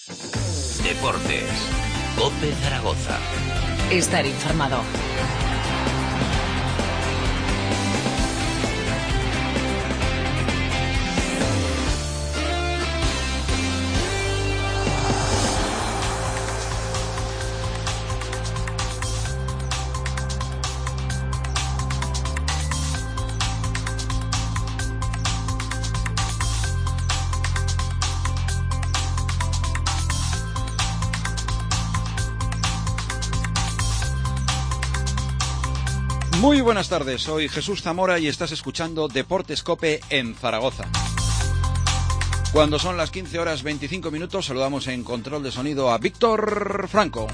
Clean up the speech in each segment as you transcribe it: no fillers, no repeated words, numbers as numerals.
Deportes. COPE Zaragoza. Estar informado. Muy buenas tardes, soy Jesús Zamora y estás escuchando Deportes COPE en Zaragoza. Cuando son las 15 horas 25 minutos, saludamos en control de sonido a Víctor Franco.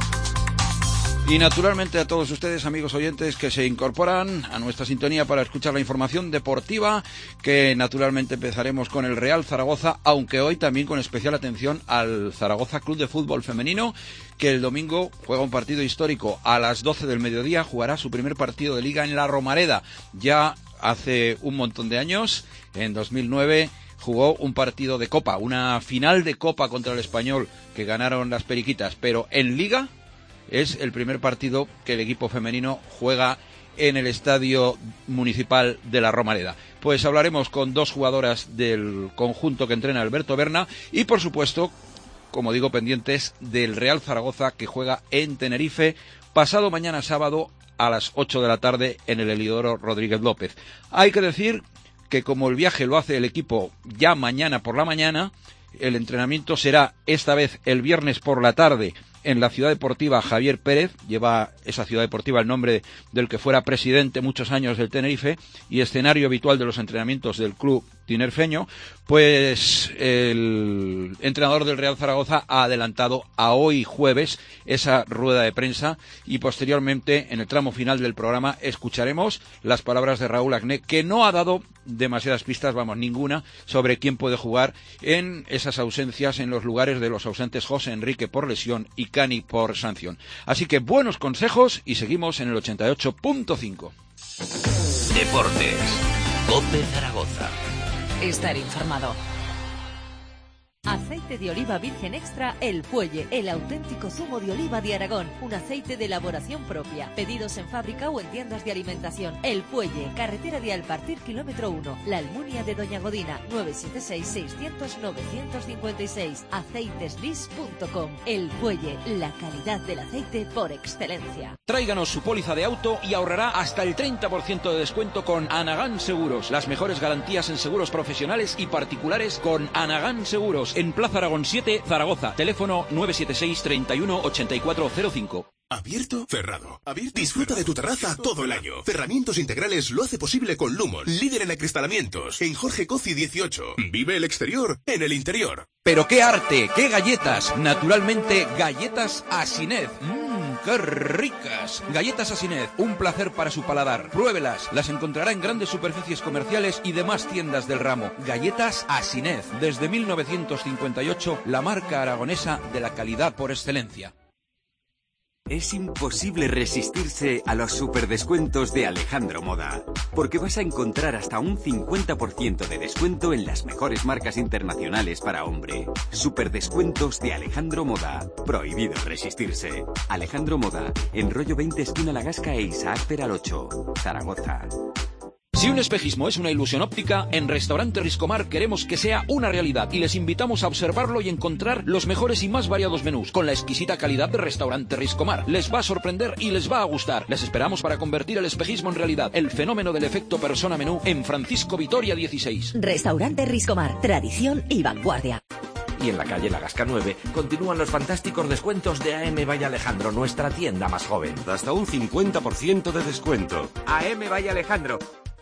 Y naturalmente a todos ustedes, amigos oyentes, que se incorporan a nuestra sintonía para escuchar la información deportiva, que naturalmente empezaremos con el Real Zaragoza, aunque hoy también con especial atención al Zaragoza Club de Fútbol Femenino, que el domingo juega un partido histórico. A las 12 del mediodía jugará su primer partido de liga en la Romareda. Ya hace un montón de años, en 2009... jugó un partido de Copa, una final de Copa contra el Español, que ganaron las Periquitas, pero en Liga es el primer partido que el equipo femenino juega en el Estadio Municipal de la Romareda. Pues hablaremos con dos jugadoras del conjunto que entrena Alberto Berna y, por supuesto, como digo, pendientes del Real Zaragoza, que juega en Tenerife pasado mañana sábado a las 8 de la tarde en el Heliodoro Rodríguez López. Hay que decir que como el viaje lo hace el equipo ya mañana por la mañana, el entrenamiento será esta vez el viernes por la tarde en la Ciudad Deportiva Javier Pérez. Lleva esa Ciudad Deportiva el nombre del que fuera presidente muchos años del Tenerife y escenario habitual de los entrenamientos del club tinerfeño. Pues el entrenador del Real Zaragoza ha adelantado a hoy jueves esa rueda de prensa y posteriormente en el tramo final del programa escucharemos las palabras de Raúl Agné, que no ha dado demasiadas pistas, ninguna, sobre quién puede jugar en esas ausencias, en los lugares de los ausentes José Enrique por lesión y Cani por sanción. Así que buenos consejos y seguimos en el 88.5. Deportes. COPE Zaragoza. Estar informado. Aceite de oliva virgen extra El Puelle, el auténtico zumo de oliva de Aragón, un aceite de elaboración propia. Pedidos en fábrica o en tiendas de alimentación. El Puelle, carretera de Alpartir, kilómetro 1, La Almunia de Doña Godina, 976-600-956, aceiteslis.com. El Puelle, la calidad del aceite por excelencia. Tráiganos su póliza de auto y ahorrará hasta el 30% de descuento con Anagán Seguros. Las mejores garantías en seguros profesionales y particulares con Anagán Seguros. En Plaza Aragón 7, Zaragoza. Teléfono 976 31 8405. ¿Abierto? Cerrado. ¿Abierto? Disfruta de tu terraza todo el año. Cerramientos Integrales lo hace posible con Lumon, líder en acristalamientos. En Jorge Coci 18. Vive el exterior en el interior. Pero qué arte, qué galletas. Naturalmente, galletas Asinet. ¡Qué ricas! Galletas Asinet, un placer para su paladar. Pruébelas, las encontrará en grandes superficies comerciales y demás tiendas del ramo. Galletas Asinet, desde 1958, la marca aragonesa de la calidad por excelencia. Es imposible resistirse a los superdescuentos de Alejandro Moda, porque vas a encontrar hasta un 50% de descuento en las mejores marcas internacionales para hombre. Superdescuentos de Alejandro Moda. Prohibido resistirse. Alejandro Moda, en Rollo 20 esquina La Gasca e Isaac Peral 8, Zaragoza. Si un espejismo es una ilusión óptica, en Restaurante Riscomar queremos que sea una realidad y les invitamos a observarlo y encontrar los mejores y más variados menús con la exquisita calidad de Restaurante Riscomar. Les va a sorprender y les va a gustar. Les esperamos para convertir el espejismo en realidad. El fenómeno del efecto persona menú en Francisco Vitoria 16. Restaurante Riscomar, tradición y vanguardia. Y en la calle La Gasca 9 continúan los fantásticos descuentos de AM Valle Alejandro, nuestra tienda más joven. Hasta un 50% de descuento. AM Valle Alejandro.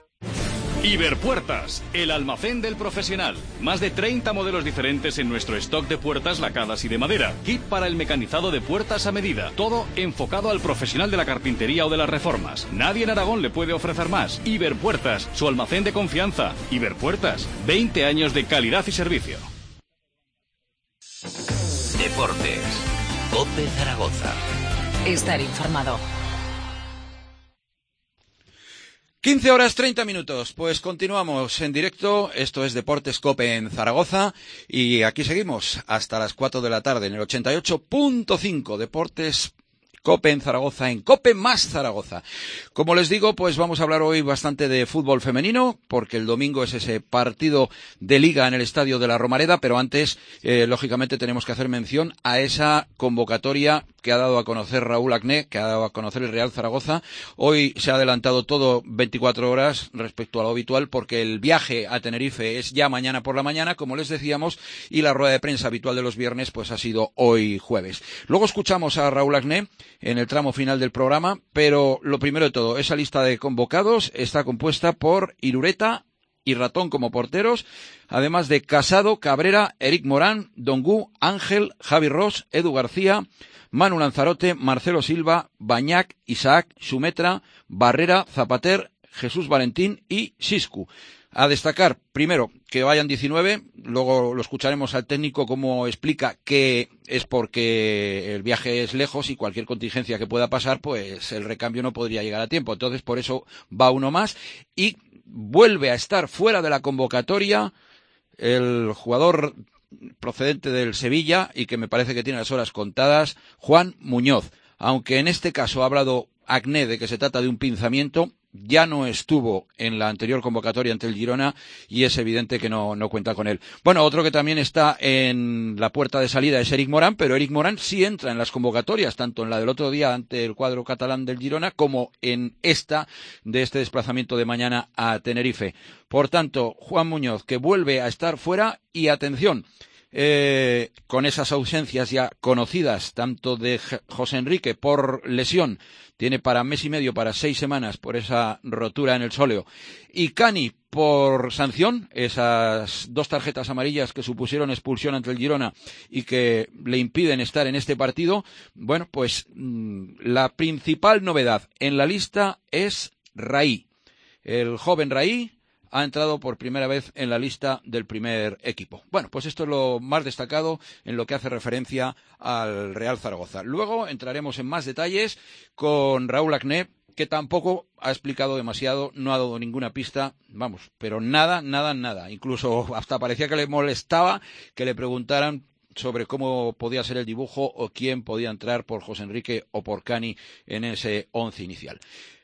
Iberpuertas, el almacén del profesional. Más de 30 modelos diferentes en nuestro stock de puertas lacadas y de madera. Kit para el mecanizado de puertas a medida. Todo enfocado al profesional de la carpintería o de las reformas. Nadie en Aragón le puede ofrecer más. Iberpuertas, su almacén de confianza. Iberpuertas, 20 años de calidad y servicio. Deportes. COPE Zaragoza. Estar informado. 15 horas 30 minutos, pues continuamos en directo, esto es Deportes COPE en Zaragoza y aquí seguimos hasta las 4 de la tarde en el 88.5 Deportes COPE en Zaragoza, en COPE más Zaragoza. Como les digo, pues vamos a hablar hoy bastante de fútbol femenino, porque el domingo es ese partido de liga en el Estadio de la Romareda, pero antes, lógicamente, tenemos que hacer mención a esa convocatoria que ha dado a conocer Raúl Agné, que ha dado a conocer el Real Zaragoza. Hoy se ha adelantado todo 24 horas respecto a lo habitual, porque el viaje a Tenerife es ya mañana por la mañana, como les decíamos, y la rueda de prensa habitual de los viernes pues ha sido hoy jueves. Luego escuchamos a Raúl Agné en el tramo final del programa, pero lo primero de todo, esa lista de convocados está compuesta por Irureta y Ratón como porteros, además de Casado, Cabrera, Eric Morán, Dongu, Ángel, Javi Ross, Edu García, Manu Lanzarote, Marcelo Silva, Bañac, Isaac, Sumetra, Barrera, Zapater, Jesús Valentín y Siscu. A destacar, primero, que vayan 19, luego lo escucharemos al técnico cómo explica que es porque el viaje es lejos y cualquier contingencia que pueda pasar, pues el recambio no podría llegar a tiempo. Entonces, por eso va uno más y vuelve a estar fuera de la convocatoria el jugador procedente del Sevilla y que me parece que tiene las horas contadas, Juan Muñoz. Aunque en este caso ha hablado Agné de que se trata de un pinzamiento, ya no estuvo en la anterior convocatoria ante el Girona y es evidente que no cuenta con él. Bueno, otro que también está en la puerta de salida es Eric Morán, pero Eric Morán sí entra en las convocatorias, tanto en la del otro día ante el cuadro catalán del Girona como en esta de este desplazamiento de mañana a Tenerife. Por tanto, Juan Muñoz, que vuelve a estar fuera y atención, con esas ausencias ya conocidas, tanto de José Enrique por lesión, tiene para mes y medio, para 6 semanas por esa rotura en el sóleo, y Cani por sanción, esas 2 tarjetas amarillas que supusieron expulsión ante el Girona y que le impiden estar en este partido. Bueno, pues la principal novedad en la lista es Raí, el joven Raí. Ha entrado por primera vez en la lista del primer equipo. Bueno, pues esto es lo más destacado en lo que hace referencia al Real Zaragoza. Luego entraremos en más detalles con Raúl Agné, que tampoco ha explicado demasiado, no ha dado ninguna pista, vamos, pero nada. Incluso hasta parecía que le molestaba que le preguntaran sobre cómo podía ser el dibujo o quién podía entrar por José Enrique o por Cani en ese 11 inicial.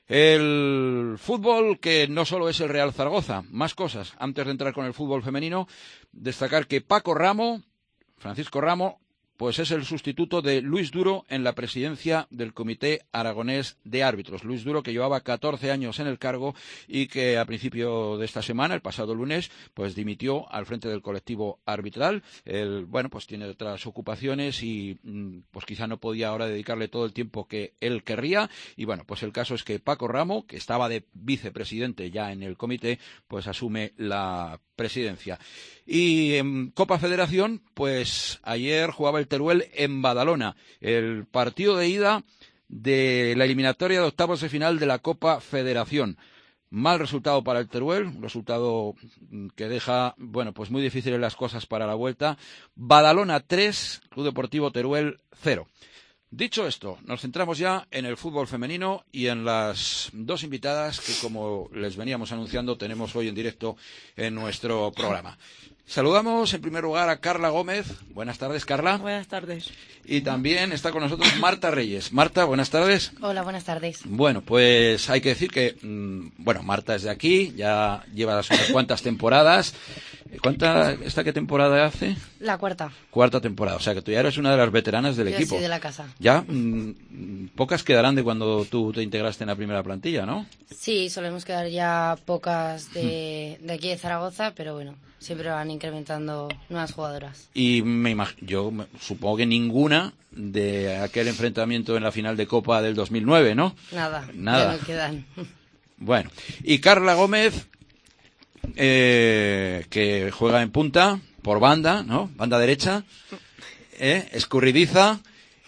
El fútbol, que no solo es el Real Zaragoza, más cosas. Antes de entrar con el fútbol femenino, destacar que Francisco Ramo, pues es el sustituto de Luis Duro en la presidencia del Comité Aragonés de Árbitros. Luis Duro, que llevaba 14 años en el cargo y que a principio de esta semana, el pasado lunes, pues dimitió al frente del colectivo arbitral. Bueno, pues tiene otras ocupaciones y pues quizá no podía ahora dedicarle todo el tiempo que él querría. Y bueno, pues el caso es que Paco Ramo, que estaba de vicepresidente ya en el comité, pues asume la presidencia. Y en Copa Federación, pues ayer jugaba el Teruel en Badalona, el partido de ida de la eliminatoria de octavos de final de la Copa Federación. Mal resultado para el Teruel, un resultado que deja, bueno, pues muy difíciles las cosas para la vuelta. Badalona 3, Club Deportivo Teruel 0. Dicho esto, nos centramos ya en el fútbol femenino y en las 2 invitadas que, como les veníamos anunciando, tenemos hoy en directo en nuestro programa. Saludamos en primer lugar a Carla Gómez. Buenas tardes, Carla. Buenas tardes. Y también está con nosotros Marta Reyes. Marta, buenas tardes. Hola, buenas tardes. Bueno, pues hay que decir que, Marta es de aquí, ya lleva unas cuantas temporadas. ¿Qué temporada hace? La cuarta. Cuarta temporada, o sea que tú ya eres una de las veteranas del equipo. Sí, de la casa. Ya, pocas quedarán de cuando tú te integraste en la primera plantilla, ¿no? Sí, solemos quedar ya pocas de aquí de Zaragoza, pero bueno, siempre van incrementando nuevas jugadoras. Y yo supongo que ninguna de aquel enfrentamiento en la final de Copa del 2009, ¿no? Nada. Ya no quedan. Bueno, y Carla Gómez, que juega en punta, por banda, ¿no? Banda derecha, escurridiza.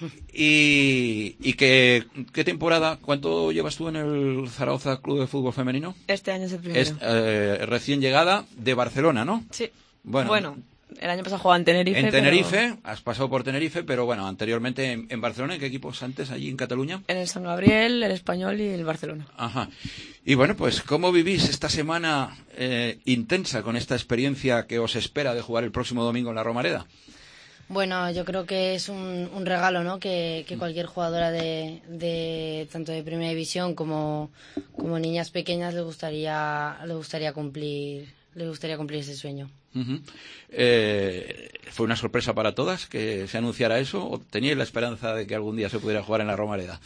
Y ¿qué temporada? ¿Cuánto llevas tú en el Zaragoza Club de Fútbol Femenino? Este año es el primero. Recién llegada de Barcelona, ¿no? Sí. Bueno, el año pasado jugaba en Tenerife. En Tenerife, has pasado por Tenerife, pero bueno, anteriormente en Barcelona. ¿En qué equipos antes allí en Cataluña? En el San Gabriel, el Español y el Barcelona. Ajá. Y bueno, pues ¿cómo vivís esta semana intensa con esta experiencia que os espera de jugar el próximo domingo en la Romareda? Bueno, yo creo que es un regalo, ¿no? Que cualquier jugadora de tanto de Primera División como niñas pequeñas le gustaría cumplir ese sueño. Uh-huh. ¿Fue una sorpresa para todas que se anunciara eso o teníais la esperanza de que algún día se pudiera jugar en la Romareda?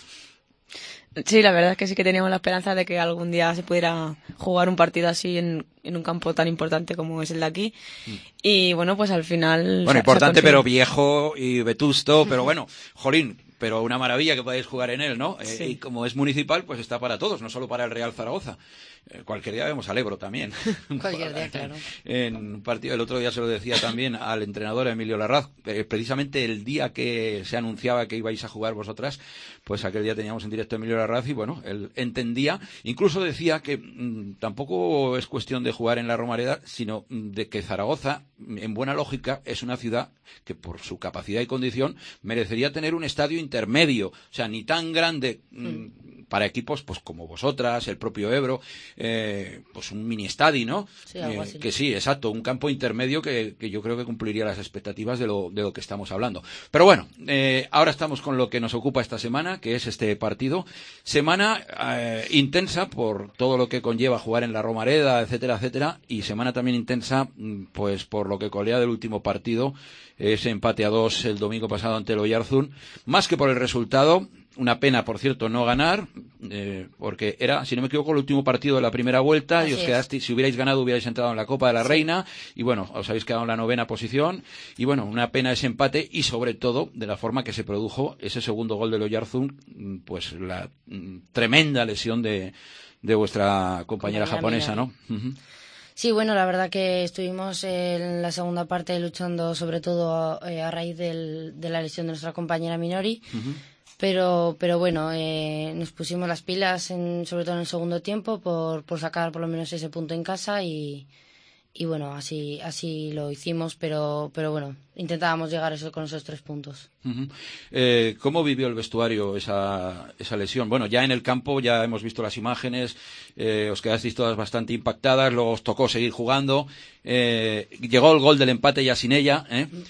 Sí, la verdad es que sí que teníamos la esperanza de que algún día se pudiera jugar un partido así en un campo tan importante como es el de aquí. Y bueno, pues al final... Bueno, importante pero viejo y vetusto, pero bueno, jolín, pero una maravilla que podáis jugar en él, ¿no? Sí. Y como es municipal, pues está para todos, no solo para el Real Zaragoza. Cualquier día vemos al Ebro también. Cualquier día, claro. En un partido, el otro día se lo decía también al entrenador Emilio Larraz, precisamente el día que se anunciaba que ibais a jugar vosotras, pues aquel día teníamos en directo a Emilio Larraz y bueno, él entendía, incluso decía que tampoco es cuestión de jugar en la Romareda, sino de que Zaragoza, en buena lógica, es una ciudad que por su capacidad y condición merecería tener un estadio intermedio, o sea, ni tan grande para equipos pues como vosotras, el propio Ebro, pues un mini estadio, ¿no? Sí, algo así. Que sí, exacto, un campo intermedio que yo creo que cumpliría las expectativas de lo que estamos hablando. Pero bueno, ahora estamos con lo que nos ocupa esta semana, que es este partido. Semana intensa por todo lo que conlleva jugar en la Romareda, etcétera, etcétera, y semana también intensa pues por lo que colea del último partido, ese empate a 2 el domingo pasado ante el Oyarzún, más que por el resultado. Una pena, por cierto, no ganar, porque era, si no me equivoco, el último partido de la primera vuelta. Así y os quedasteis, si hubierais ganado, hubierais entrado en la Copa de la Reina, y bueno, os habéis quedado en la 9ª posición, y bueno, una pena ese empate, y sobre todo, de la forma que se produjo ese segundo gol del Oyarzún, pues la tremenda lesión de vuestra compañera japonesa, ¿no? Uh-huh. Sí, bueno, la verdad que estuvimos en la segunda parte luchando sobre todo a raíz de la lesión de nuestra compañera Minori. Uh-huh. Pero bueno, nos pusimos las pilas, sobre todo en el segundo tiempo, por sacar por lo menos ese punto en casa y bueno, así lo hicimos, pero bueno, intentábamos llegar con esos 3 puntos. Uh-huh. ¿Cómo vivió el vestuario esa lesión? Bueno, ya en el campo ya hemos visto las imágenes, os quedasteis todas bastante impactadas, luego os tocó seguir jugando, llegó el gol del empate ya sin ella,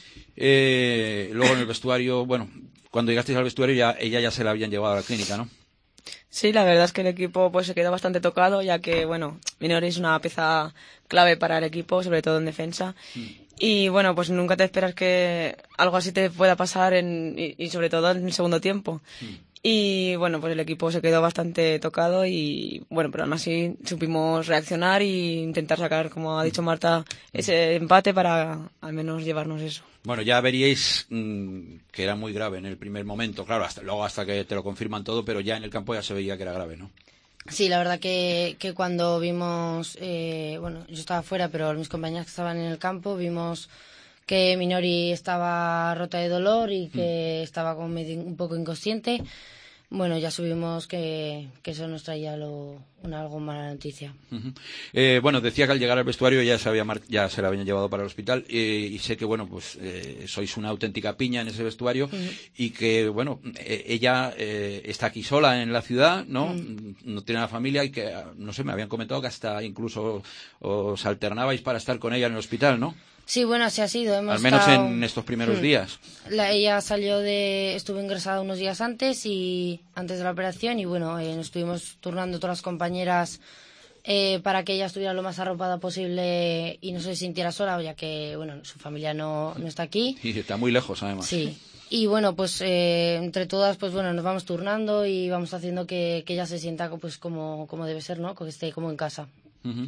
luego en el vestuario, bueno, cuando llegasteis al vestuario ella ya se la habían llevado a la clínica, ¿no? Sí, la verdad es que el equipo pues se quedó bastante tocado, ya que, bueno, Minori es una pieza clave para el equipo, sobre todo en defensa. Y, bueno, pues nunca te esperas que algo así te pueda pasar y sobre todo en el segundo tiempo. Y, bueno, pues el equipo se quedó bastante tocado y, bueno, pero aún así supimos reaccionar e intentar sacar, como ha dicho Marta, ese empate para al menos llevarnos eso. Bueno, ya veríais que era muy grave en el primer momento, claro, luego hasta que te lo confirman todo, pero ya en el campo ya se veía que era grave, ¿no? Sí, la verdad que cuando vimos, bueno, yo estaba fuera, pero mis compañeras que estaban en el campo, vimos que Minori estaba rota de dolor y que estaba como un poco inconsciente. Bueno, ya subimos que eso nos traía algo mala noticia. Uh-huh. Bueno, decía que al llegar al vestuario ya se la habían llevado para el hospital y sé que, bueno, pues sois una auténtica piña en ese vestuario y que, bueno, ella está aquí sola en la ciudad, ¿no? No tiene una familia y que, no sé, me habían comentado que hasta incluso os alternabais para estar con ella en el hospital, ¿no? Sí, bueno, así ha sido. Al menos en estos primeros días. Ella estuvo ingresada unos días antes de la operación y bueno, nos estuvimos turnando todas las compañeras para que ella estuviera lo más arropada posible y no se sintiera sola, ya que bueno, su familia no está aquí. Y está muy lejos, además. Sí. Y bueno, pues entre todas, pues bueno, nos vamos turnando y vamos haciendo que ella se sienta pues como debe ser, ¿no? Que esté como en casa. Uh-huh.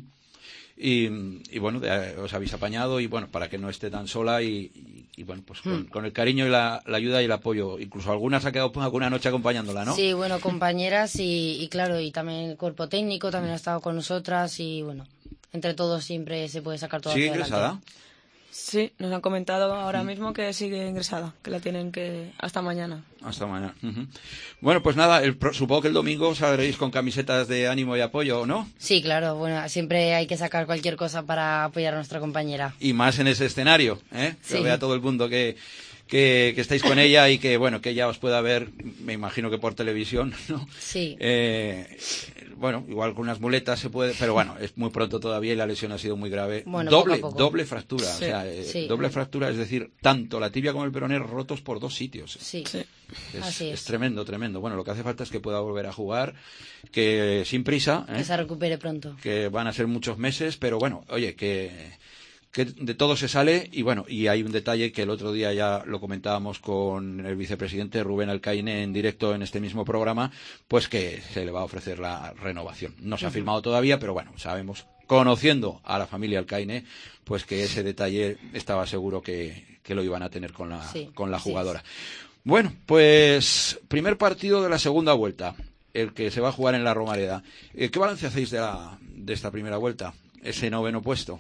Y bueno, os habéis apañado y bueno, para que no esté tan sola y bueno, pues con el cariño y la ayuda y el apoyo. Incluso algunas ha quedado alguna noche acompañándola, ¿no? Sí, bueno, compañeras y claro, y también el cuerpo técnico también ha estado con nosotras y bueno, entre todos siempre se puede sacar todo ¿Sigue hacia ingresada? adelante. Sí, nos han comentado ahora mismo que sigue ingresada, que la tienen que hasta mañana. Hasta mañana. Bueno, pues nada, supongo que el domingo saldréis con camisetas de ánimo y apoyo, ¿no? Sí, claro, bueno, siempre hay que sacar cualquier cosa para apoyar a nuestra compañera. Y más en ese escenario, ¿eh? Sí. Que vea todo el mundo que estáis con ella y que, bueno, que ella os pueda ver, me imagino que por televisión, ¿no? Sí. Bueno, igual con unas muletas se puede, pero bueno, es muy pronto todavía y la lesión ha sido muy grave. Bueno, doble fractura, sí, o sea, sí. doble fractura, es decir, tanto la tibia como el peroné rotos por 2 sitios. Sí. Así es. Es tremendo, tremendo. Bueno, lo que hace falta es que pueda volver a jugar, que sin prisa, que se recupere pronto. Que van a ser muchos meses, pero bueno, oye, que de todo se sale. Y bueno, y hay un detalle que el otro día ya lo comentábamos con el vicepresidente Rubén Alcaine en directo en este mismo programa, pues que se le va a ofrecer la renovación. No se ha firmado todavía, pero bueno, sabemos, conociendo a la familia Alcaine, pues que ese detalle estaba seguro que lo iban a tener con la jugadora. Sí. Bueno, pues primer partido de la segunda vuelta, el que se va a jugar en la Romareda. ¿Qué balance hacéis de esta primera vuelta, ese 9º puesto?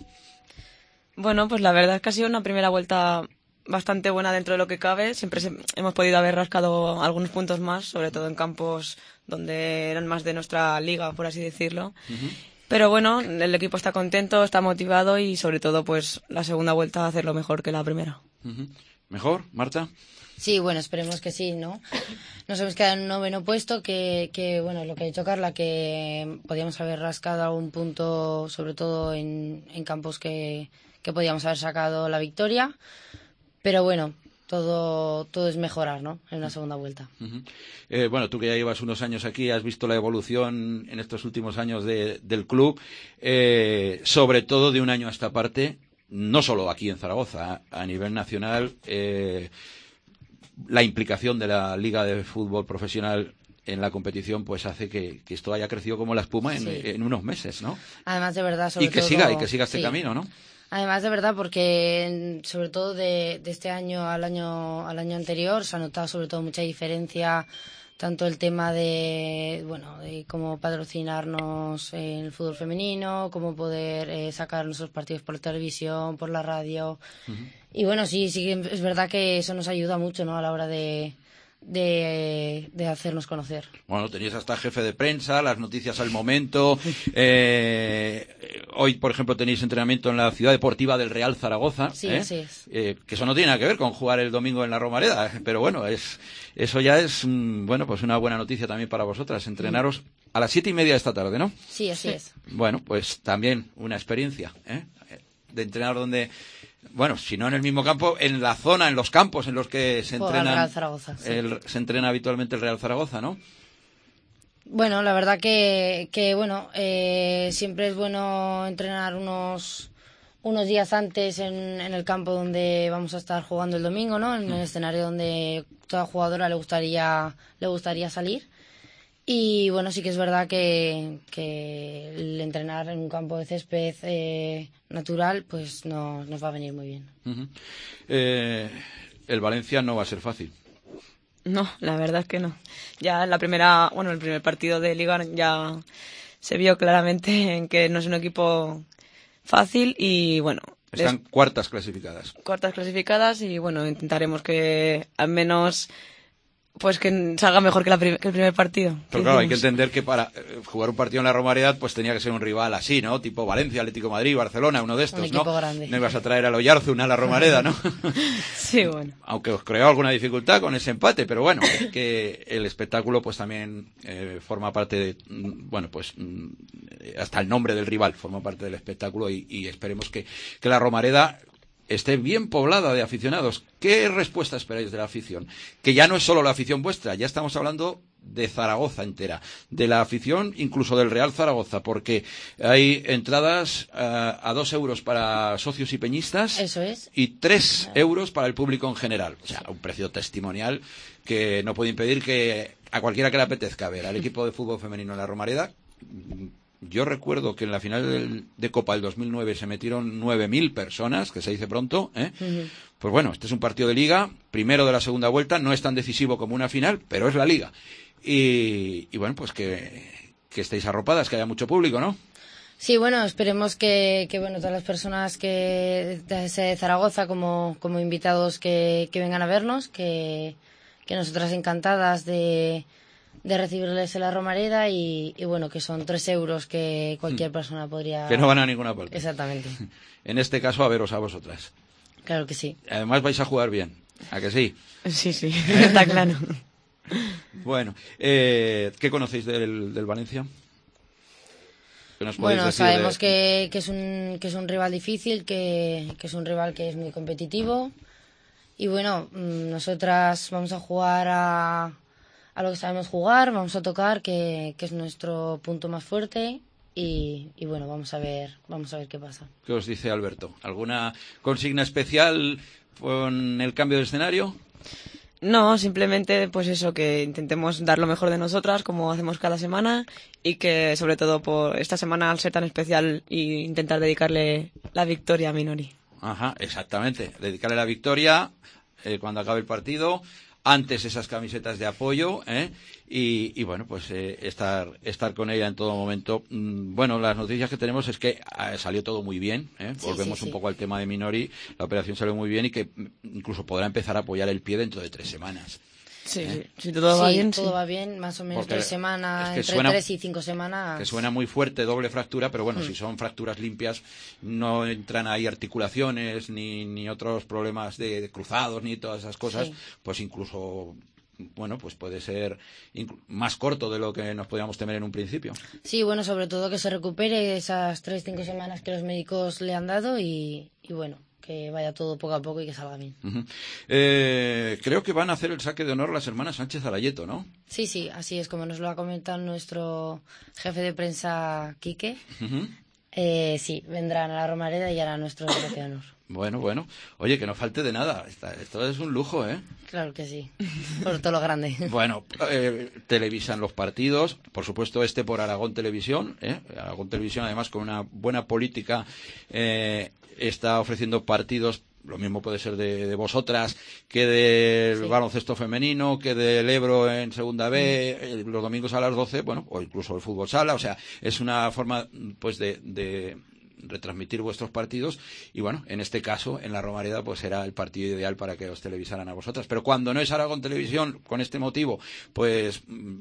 Bueno, pues la verdad es que ha sido una primera vuelta bastante buena dentro de lo que cabe. Siempre hemos podido haber rascado algunos puntos más, sobre todo en campos donde eran más de nuestra liga, por así decirlo. Pero bueno, el equipo está contento, está motivado y sobre todo pues la segunda vuelta a hacerlo mejor que la primera. ¿Mejor, Marta? Sí, bueno, esperemos que sí, ¿no? Nos hemos quedado en un 9º puesto que bueno, lo que ha dicho Carla, que podíamos haber rascado algún punto, sobre todo en campos que podíamos haber sacado la victoria, pero bueno, todo es mejorar, ¿no?, en una segunda vuelta. Bueno, tú que ya llevas unos años aquí, has visto la evolución en estos últimos años del club, sobre todo de un año a esta parte, no solo aquí en Zaragoza, a nivel nacional, la implicación de la Liga de Fútbol Profesional en la competición pues hace que esto haya crecido como la espuma en unos meses, ¿no? Además, de verdad, sobre todo... Y que siga este camino, ¿no? Además, de verdad, porque sobre todo de este año al año anterior se ha notado sobre todo mucha diferencia, tanto el tema de cómo patrocinarnos en el fútbol femenino, cómo poder sacar nuestros partidos por la televisión, por la radio. Y bueno, sí, es verdad que eso nos ayuda mucho, ¿no?, a la hora de hacernos conocer. Bueno, tenéis hasta jefe de prensa, las noticias al momento. Hoy, por ejemplo, tenéis entrenamiento en la Ciudad Deportiva del Real Zaragoza. Sí, así es. Que eso no tiene nada que ver con jugar el domingo en la Romareda, pero bueno, eso ya es pues una buena noticia también para vosotras. Entrenaros a las 7:30 de esta tarde, ¿no? Sí, así es. Bueno, pues también una experiencia, de entrenar donde... Bueno, si no en el mismo campo, en la zona, en los campos en los que se entrena el Real Zaragoza, sí. Se entrena habitualmente el Real Zaragoza, ¿no? Bueno, la verdad que siempre es bueno entrenar unos días antes en el campo donde vamos a estar jugando el domingo, ¿no? En el escenario donde toda jugadora le gustaría salir. Y bueno, sí que es verdad que el entrenar en un campo de césped natural pues nos va a venir muy bien. El Valencia no va a ser fácil. No, la verdad es que no. Ya en el primer partido de Liga ya se vio claramente en que no es un equipo fácil y bueno... Están cuartas clasificadas y bueno, intentaremos que al menos... pues que salga mejor que el primer partido. Pero claro, hay que entender que para jugar un partido en la Romareda pues tenía que ser un rival así, ¿no? Tipo Valencia, Atlético de Madrid, Barcelona, uno de estos, un equipo grande. No ibas a traer al Oyarzun a la Romareda, ¿no? Sí, bueno. Aunque os creó alguna dificultad con ese empate, pero bueno, que el espectáculo pues también forma parte de, hasta el nombre del rival forma parte del espectáculo y esperemos que la Romareda esté bien poblada de aficionados. ¿Qué respuesta esperáis de la afición? Que ya no es solo la afición vuestra, ya estamos hablando de Zaragoza entera, de la afición incluso del Real Zaragoza, porque hay entradas a 2 euros para socios y peñistas. Eso es. Y 3 euros para el público en general. O sea, un precio testimonial que no puede impedir que a cualquiera que le apetezca ver al equipo de fútbol femenino en la Romareda. Yo recuerdo que en la final de Copa del 2009 se metieron 9.000 personas, que se dice pronto, Pues bueno, este es un partido de Liga, primero de la segunda vuelta, no es tan decisivo como una final, pero es la Liga. Y bueno, pues que estéis arropadas, que haya mucho público, ¿no? Sí, bueno, esperemos que bueno, todas las personas que sea de Zaragoza como invitados que vengan a vernos, que nosotras encantadas de recibirles en la Romareda y bueno, que son 3 euros que cualquier persona podría... Que no van a ninguna parte. Exactamente. En este caso, a veros a vosotras. Claro que sí. Además vais a jugar bien, ¿a que sí? Sí, está claro. Bueno, ¿qué conocéis del Valencia? Bueno, sabemos que es un rival difícil, que es un rival que es muy competitivo y bueno, nosotras vamos a jugar a lo que sabemos jugar, vamos a tocar, que es nuestro punto más fuerte y bueno, vamos a ver qué pasa. ¿Qué os dice Alberto? ¿Alguna consigna especial con el cambio de escenario? No, simplemente pues eso, que intentemos dar lo mejor de nosotras como hacemos cada semana y que sobre todo por esta semana al ser tan especial y intentar dedicarle la victoria a Minori. Ajá, exactamente. Dedicarle la victoria cuando acabe el partido, antes esas camisetas de apoyo, y bueno, pues estar con ella en todo momento. Bueno, las noticias que tenemos es que salió todo muy bien, volvemos un poco al tema de Minori, la operación salió muy bien y que incluso podrá empezar a apoyar el pie dentro de 3 semanas. Sí, todo va bien. Todo va bien, más o menos 3 semanas, entre 3 y 5 semanas. Que suena muy fuerte, doble fractura, pero bueno, si son fracturas limpias, no entran ahí articulaciones, ni otros problemas de cruzados, ni todas esas cosas, pues incluso, bueno, pues puede ser más corto de lo que nos podíamos temer en un principio. Sí, bueno, sobre todo que se recupere esas 3-5 semanas que los médicos le han dado y bueno, que vaya todo poco a poco y que salga bien. Creo que van a hacer el saque de honor las hermanas Sánchez Arayeto, ¿no? Sí, así es, como nos lo ha comentado nuestro jefe de prensa, Quique. Sí, vendrán a la Romareda y harán nuestro saque de honor. Bueno. Oye, que no falte de nada. Esto es un lujo, ¿eh? Claro que sí, por todo lo grande. Bueno, televisan los partidos, por supuesto por Aragón Televisión, Aragón Televisión además con una buena política está ofreciendo partidos, lo mismo puede ser de vosotras, que del baloncesto femenino, que del Ebro en Segunda B, los domingos a las 12, bueno, o incluso el fútbol sala, o sea, es una forma pues de retransmitir vuestros partidos y bueno, en este caso en la Romareda pues era el partido ideal para que os televisaran a vosotras, pero cuando no es Aragón Televisión con este motivo, pues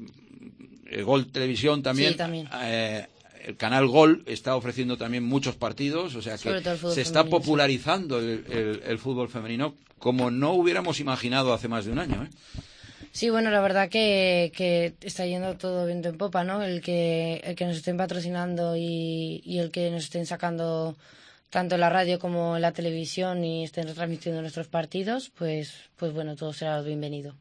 Gol Televisión también, sí, también. El canal Gol está ofreciendo también muchos partidos, o sea que se está popularizando el fútbol femenino como no hubiéramos imaginado hace más de un año, Sí, bueno, la verdad que está yendo todo viento en popa, ¿no? El que nos estén patrocinando y el que nos estén sacando tanto en la radio como en la televisión y estén retransmitiendo nuestros partidos, pues bueno, todo será bienvenido.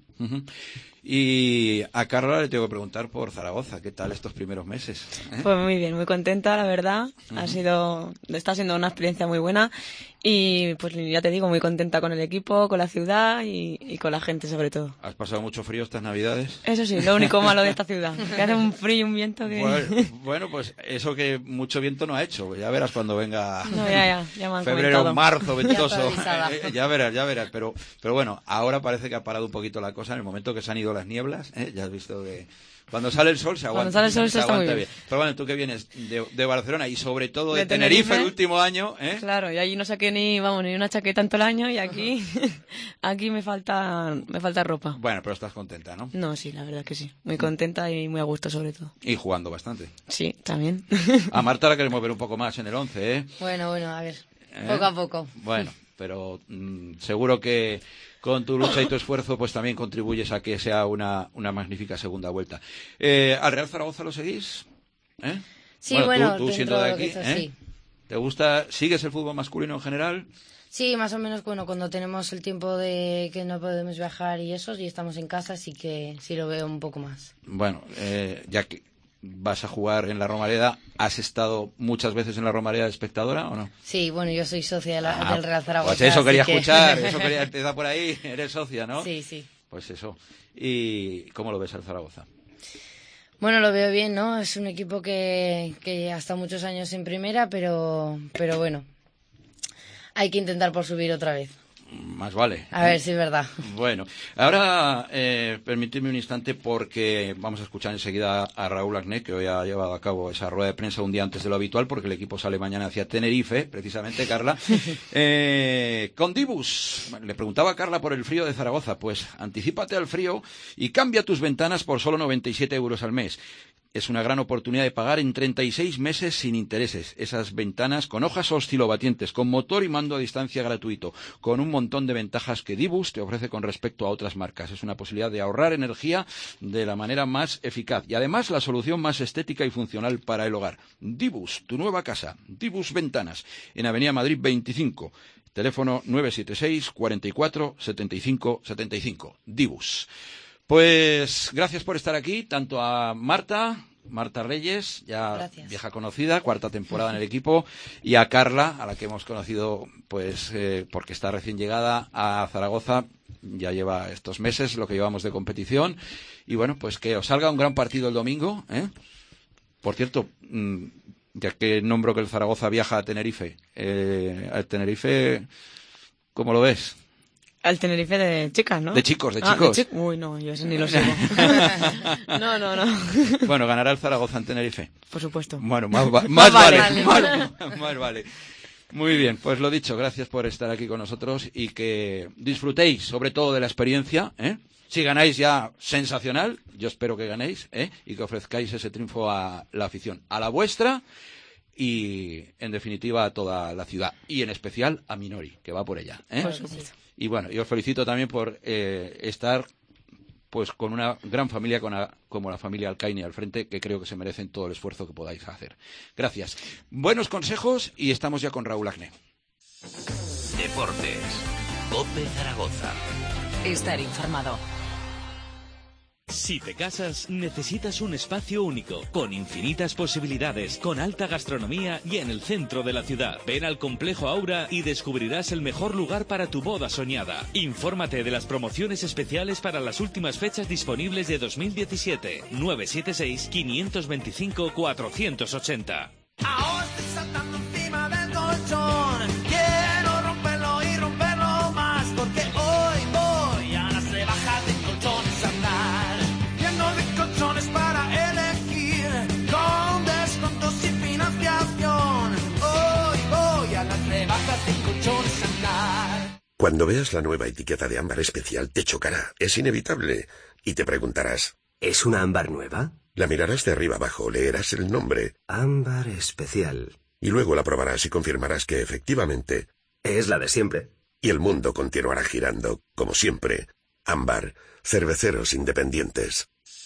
Y a Carla le tengo que preguntar por Zaragoza, ¿qué tal estos primeros meses? Pues muy bien, muy contenta, la verdad. Está siendo una experiencia muy buena y pues ya te digo, muy contenta con el equipo, con la ciudad y con la gente sobre todo. ¿Has pasado mucho frío estas Navidades? Eso sí, lo único malo de esta ciudad, que hace un frío y un viento que... Bueno, pues eso que mucho viento no ha hecho, ya verás cuando venga no, ya me han febrero, comentado. marzo, ventoso, ya verás, pero bueno, ahora parece que ha parado un poquito la cosa en el momento que se han ido las nieblas, ya has visto que cuando sale el sol se aguanta. Cuando sale el sol se está muy bien. Pero bueno, tú que vienes de Barcelona y sobre todo de Tenerife el último año, Claro, y allí no saqué ni una chaqueta en todo el año y aquí me falta ropa. Bueno, pero estás contenta, ¿no? No, sí, la verdad que sí. Muy contenta y muy a gusto sobre todo. Y jugando bastante. Sí, también. A Marta la queremos ver un poco más en el 11, ¿eh? Bueno, a ver, poco a poco. Bueno, pero seguro que con tu lucha y tu esfuerzo pues también contribuyes a que sea una magnífica segunda vuelta. ¿Al Real Zaragoza lo seguís? Sí, bueno, tú siendo de aquí, sí. ¿Te gusta? ¿Sigues el fútbol masculino en general? Sí, más o menos, bueno, cuando tenemos el tiempo de que no podemos viajar y estamos en casa, sí que sí lo veo un poco más. Bueno, ya que vas a jugar en la Romareda, ¿has estado muchas veces en la Romareda de espectadora o no? Sí, bueno, yo soy socia del Real Zaragoza. Pues eso quería escuchar, eso quería empezar por ahí, eres socia, ¿no? Sí. Pues eso. ¿Y cómo lo ves al Zaragoza? Bueno, lo veo bien, ¿no? Es un equipo que ha estado muchos años en primera, pero bueno, hay que intentar por subir otra vez. más vale. A ver si es verdad. Bueno, ahora permitidme un instante porque vamos a escuchar enseguida a Raúl Agné, que hoy ha llevado a cabo esa rueda de prensa un día antes de lo habitual, porque el equipo sale mañana hacia Tenerife, precisamente, Carla. Con Dibus, le preguntaba a Carla por el frío de Zaragoza. Pues anticípate al frío y cambia tus ventanas por solo 97 euros al mes. Es una gran oportunidad de pagar en 36 meses sin intereses. Esas ventanas con hojas oscilobatientes, con motor y mando a distancia gratuito, con un montón de ventajas que Dibus te ofrece con respecto a otras marcas. Es una posibilidad de ahorrar energía de la manera más eficaz y además la solución más estética y funcional para el hogar. Dibus, tu nueva casa. Dibus Ventanas, en Avenida Madrid 25. Teléfono 976 44 75 75. Dibus. Pues gracias por estar aquí, tanto a Marta Reyes, ya gracias. Vieja conocida, 4ª temporada en el equipo, y a Carla, a la que hemos conocido pues porque está recién llegada a Zaragoza, ya lleva estos meses lo que llevamos de competición, y bueno, pues que os salga un gran partido el domingo, ¿eh? Por cierto, ya que nombro que el Zaragoza viaja a Tenerife, al Tenerife, ¿cómo lo ves? Al Tenerife de chicas, ¿no? De chicos. Uy, no, yo ese ni lo sigo. No. Bueno, ganará el Zaragoza en Tenerife. Por supuesto. Bueno, más vale. Muy bien, pues lo dicho, gracias por estar aquí con nosotros y que disfrutéis sobre todo de la experiencia, ¿eh? Si ganáis ya, sensacional, yo espero que ganéis, y que ofrezcáis ese triunfo a la afición, a la vuestra y, en definitiva, a toda la ciudad. Y en especial a Minori, que va por ella, ¿eh? Por supuesto. Y bueno, yo os felicito también por estar pues con una gran familia como la familia Alcaine al frente, que creo que se merecen todo el esfuerzo que podáis hacer. Gracias. Buenos consejos y estamos ya con Raúl Agné. Deportes. COPE Zaragoza. Estar informado. Si te casas, necesitas un espacio único, con infinitas posibilidades, con alta gastronomía y en el centro de la ciudad. Ven al Complejo Aura y descubrirás el mejor lugar para tu boda soñada. Infórmate de las promociones especiales para las últimas fechas disponibles de 2017. 976 525 480. Ahora estoy saltando encima del colchón. Quiero romperlo y romperlo más, porque hoy voy a las rebajas de colchones a andar. Lleno de colchones para elegir, con descuentos y financiación. Hoy voy a las rebajas de colchones a andar. Cuando veas la nueva etiqueta de ámbar especial te chocará, es inevitable. Y te preguntarás, ¿es una ámbar nueva? La mirarás de arriba abajo, leerás el nombre. Ámbar especial. Y luego la probarás y confirmarás que efectivamente es la de siempre. Y el mundo continuará girando, como siempre. Ámbar, cerveceros independientes.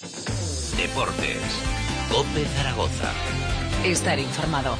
Deportes. COPE Zaragoza. Estar informado.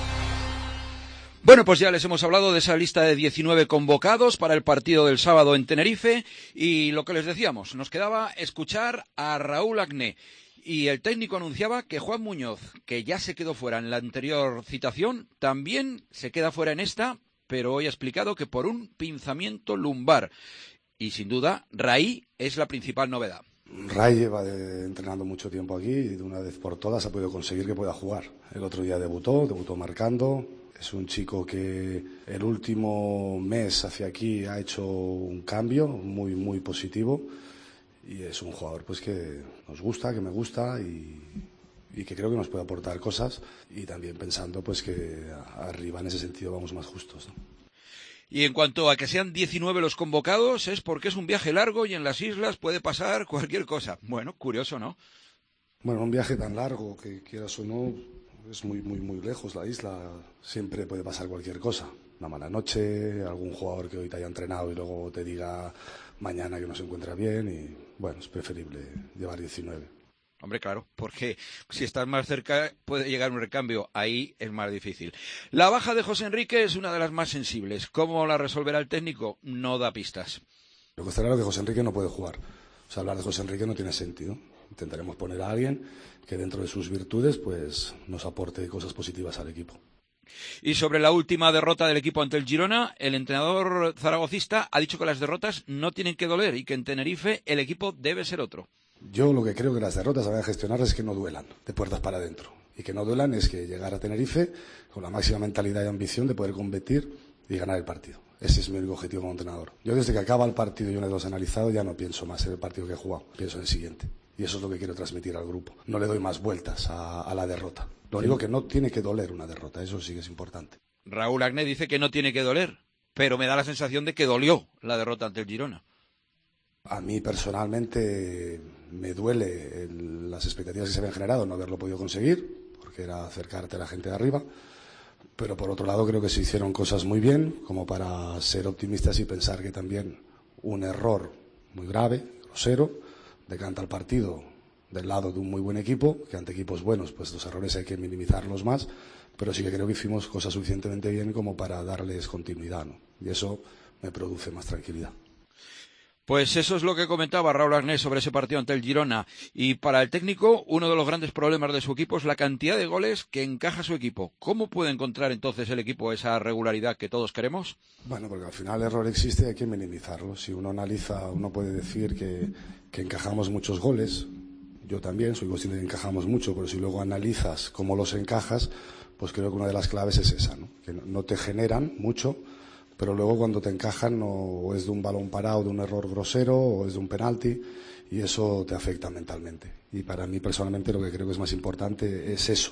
Bueno, pues ya les hemos hablado de esa lista de 19 convocados para el partido del sábado en Tenerife y lo que les decíamos, nos quedaba escuchar a Raúl Agné. Y el técnico anunciaba que Juan Muñoz, que ya se quedó fuera en la anterior citación, también se queda fuera en esta, pero hoy ha explicado que por un pinzamiento lumbar. Y sin duda, Raí es la principal novedad. Ray lleva entrenando mucho tiempo aquí y de una vez por todas ha podido conseguir que pueda jugar. El otro día debutó marcando. Es un chico que el último mes hacia aquí ha hecho un cambio muy, muy positivo. Y es un jugador pues que nos gusta, que me gusta y que creo que nos puede aportar cosas y también pensando pues que arriba en ese sentido vamos más justos, ¿no? Y en cuanto a que sean 19 los convocados es porque es un viaje largo y en las islas puede pasar cualquier cosa. Bueno, curioso, ¿no? Bueno, un viaje tan largo que quieras o no es muy, muy, muy lejos la isla, siempre puede pasar cualquier cosa. Una mala noche, algún jugador que hoy te haya entrenado y luego te diga mañana que no se encuentra bien y bueno, es preferible llevar 19. Hombre, claro, porque si estás más cerca puede llegar un recambio, ahí es más difícil. La baja de José Enrique es una de las más sensibles. ¿Cómo la resolverá el técnico? No da pistas. Lo que está claro es que José Enrique no puede jugar. O sea, hablar de José Enrique no tiene sentido. Intentaremos poner a alguien que dentro de sus virtudes pues nos aporte cosas positivas al equipo. Y sobre la última derrota del equipo ante el Girona, el entrenador zaragocista ha dicho que las derrotas no tienen que doler y que en Tenerife el equipo debe ser otro. Yo lo que creo que las derrotas hay que gestionar es que no duelan, de puertas para adentro. Y que no duelan es que llegar a Tenerife con la máxima mentalidad y ambición de poder competir y ganar el partido. Ese es mi único objetivo como entrenador. Yo desde que acaba el partido y una vez los he analizado ya no pienso más en el partido que he jugado, pienso en el siguiente. Y eso es lo que quiero transmitir al grupo. No le doy más vueltas a la derrota. Lo único que no tiene que doler una derrota, eso sí que es importante. Raúl Agné dice que no tiene que doler, pero me da la sensación de que dolió la derrota ante el Girona. A mí personalmente me duele las expectativas que se habían generado, no haberlo podido conseguir, porque era acercarte a la gente de arriba. Pero por otro lado creo que se hicieron cosas muy bien, como para ser optimistas y pensar que también un error muy grave, grosero, decanta el partido del lado de un muy buen equipo, que ante equipos buenos pues los errores hay que minimizarlos más, pero sí que creo que hicimos cosas suficientemente bien como para darles continuidad, ¿no? Y eso me produce más tranquilidad. Pues eso es lo que comentaba Raúl Agné sobre ese partido ante el Girona. Y para el técnico, uno de los grandes problemas de su equipo es la cantidad de goles que encaja su equipo. ¿Cómo puede encontrar entonces el equipo esa regularidad que todos queremos? Bueno, porque al final el error existe y hay que minimizarlo. Si uno analiza, uno puede decir que encajamos muchos goles. Yo también soy consciente de que encajamos mucho, pero si luego analizas cómo los encajas, pues creo que una de las claves es esa, ¿no? Que no te generan mucho, pero luego cuando te encajan o es de un balón parado, de un error grosero, o es de un penalti, y eso te afecta mentalmente. Y para mí personalmente lo que creo que es más importante es eso,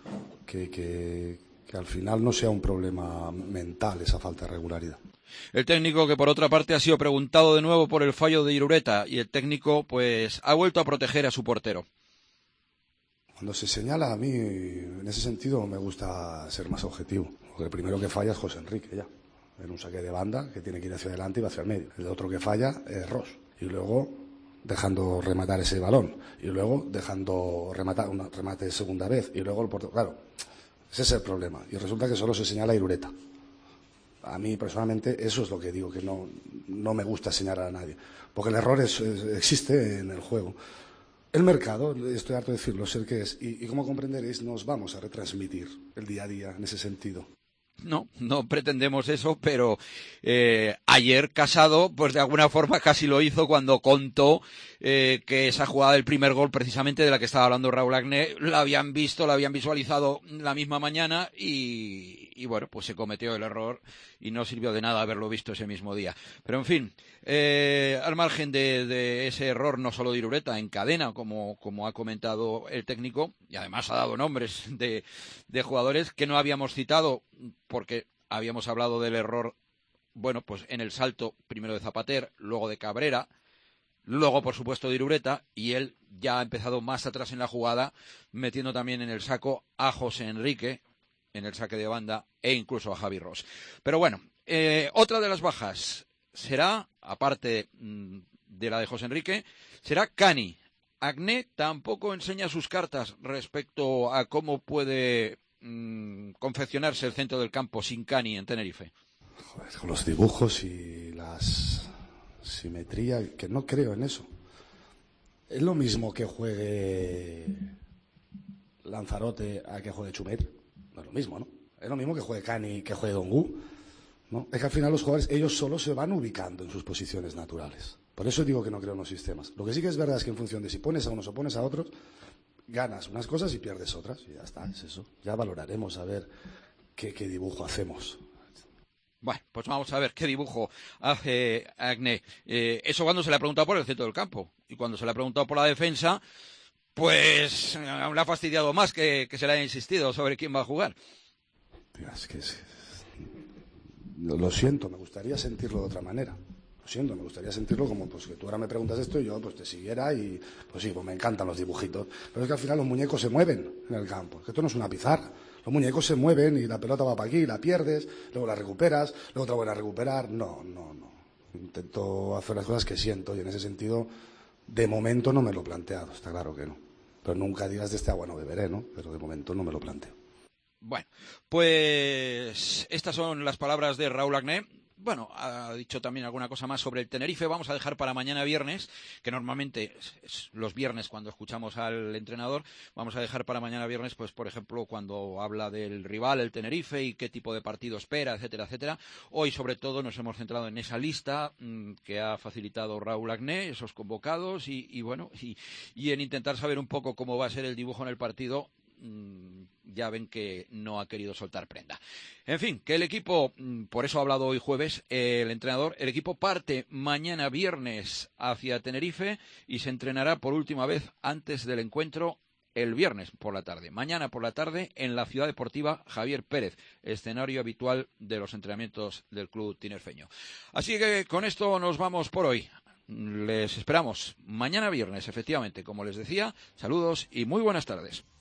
que al final no sea un problema mental esa falta de regularidad. El técnico, que por otra parte ha sido preguntado de nuevo por el fallo de Irureta, y el técnico pues ha vuelto a proteger a su portero. Cuando se señala, a mí en ese sentido me gusta ser más objetivo, porque el primero que falla es José Enrique ya. En un saque de banda que tiene que ir hacia adelante y va hacia el medio. El otro que falla es Ross. Y luego dejando rematar ese balón. Y luego dejando rematar un remate de segunda vez. Y luego el portero. Claro, ese es el problema. Y resulta que solo se señala a Irureta. A mí personalmente eso es lo que digo, que no me gusta señalar a nadie. Porque el error existe en el juego. El mercado, estoy harto de decirlo, es el que es. Y como comprenderéis, nos vamos a retransmitir el día a día en ese sentido. No pretendemos eso, pero ayer Casado, pues de alguna forma casi lo hizo cuando contó que esa jugada del primer gol, precisamente de la que estaba hablando Raúl Agné, la habían visualizado la misma mañana y bueno, pues se cometió el error y no sirvió de nada haberlo visto ese mismo día. Pero en fin, al margen de ese error, no solo de Irureta, en cadena, como ha comentado el técnico, y además ha dado nombres de jugadores que no habíamos citado, porque habíamos hablado del error, bueno, pues en el salto primero de Zapater, luego de Cabrera, luego por supuesto de Irureta, y él ya ha empezado más atrás en la jugada, metiendo también en el saco a José Enrique, en el saque de banda, e incluso a Javi Ross. Pero bueno, otra de las bajas será, aparte de la de José Enrique, será Cani. Agné tampoco enseña sus cartas respecto a cómo puede confeccionarse el centro del campo sin Cani en Tenerife. Joder, con los dibujos y las simetría, que no creo en eso. Es lo mismo que juegue Lanzarote a que juegue Chumet. No es lo mismo, ¿no? Es lo mismo que juegue Cani, que juegue Dongu, ¿no? Es que al final los jugadores, ellos solos se van ubicando en sus posiciones naturales. Por eso digo que no creo en los sistemas. Lo que sí que es verdad es que en función de si pones a unos o pones a otros, ganas unas cosas y pierdes otras. Y ya está, es eso. Ya valoraremos a ver qué dibujo hacemos. Bueno, pues vamos a ver qué dibujo hace Agné. Eso cuando se le ha preguntado por el centro del campo. Y cuando se le ha preguntado por la defensa, pues le ha fastidiado más que se le haya insistido sobre quién va a jugar. Es que lo siento, me gustaría sentirlo de otra manera. Lo siento, me gustaría sentirlo como pues que tú ahora me preguntas esto y yo pues te siguiera y pues sí, pues me encantan los dibujitos. Pero es que al final los muñecos se mueven en el campo. Es que esto no es una pizarra. Los muñecos se mueven y la pelota va para aquí, la pierdes, luego la recuperas, luego te la vuelven a recuperar. No. Intento hacer las cosas que siento y en ese sentido, de momento no me lo he planteado, está claro que no. Pero nunca digas de este agua no beberé, ¿no? Pero de momento no me lo planteo. Bueno, pues estas son las palabras de Raúl Agné. Bueno, ha dicho también alguna cosa más sobre el Tenerife. Vamos a dejar para mañana viernes, que normalmente es los viernes cuando escuchamos al entrenador, vamos a dejar para mañana viernes, pues por ejemplo, cuando habla del rival, el Tenerife, y qué tipo de partido espera, etcétera, etcétera. Hoy, sobre todo, nos hemos centrado en esa lista que ha facilitado Raúl Agné, esos convocados, y en intentar saber un poco cómo va a ser el dibujo en el partido, ya ven que no ha querido soltar prenda. En fin, que el equipo, por eso ha hablado hoy jueves el entrenador, el equipo parte mañana viernes hacia Tenerife y se entrenará por última vez antes del encuentro el viernes por la tarde. Mañana por la tarde en la Ciudad Deportiva Javier Pérez, escenario habitual de los entrenamientos del club tinerfeño. Así que con esto nos vamos por hoy. Les esperamos mañana viernes, efectivamente, como les decía. Saludos y muy buenas tardes.